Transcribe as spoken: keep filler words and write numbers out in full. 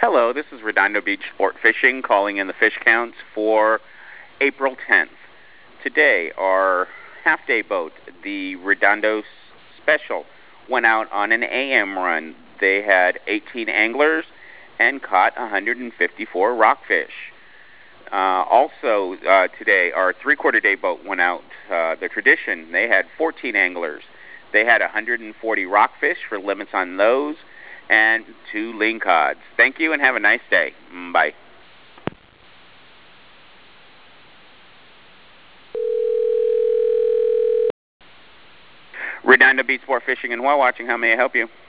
Hello, this is Redondo Beach Sport Fishing calling in the fish counts for April tenth. Today, our half-day boat, the Redondo Special, went out on an A M run. They had eighteen anglers and caught one hundred fifty-four rockfish. Uh, also, uh, today, our three-quarter day boat went out, uh, the Tradition. They had fourteen anglers. They had one hundred forty rockfish for limits on those, and two lingcods. Thank you and have a nice day. Bye. Redondo Beach Sport Fishing and Whale Watching, how may I help you?